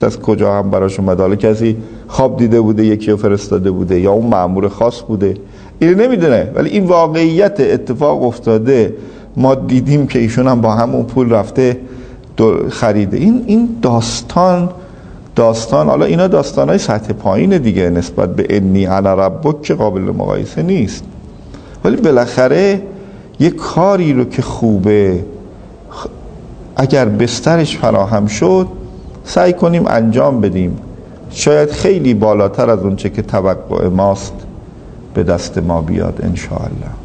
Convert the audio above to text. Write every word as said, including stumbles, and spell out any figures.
از کجا هم براش اومده، حالا کسی خواب دیده بوده یکی رو فرستاده بوده یا اون مأمور خاص بوده، این نمیدونه، ولی این واقعیت اتفاق افتاده. ما دیدیم که ایشون هم با همون پول رفته خریده. این این داستان داستان حالا اینا داستانای سطح پایین دیگه، نسبت به انی انا ربک که قابل مقایسه نیست، ولی بالاخره یه کاری رو که خوبه اگر بسترش فراهم شد سعی کنیم انجام بدیم، شاید خیلی بالاتر از اون چه که توقع ماست به دست ما بیاد ان شاء الله.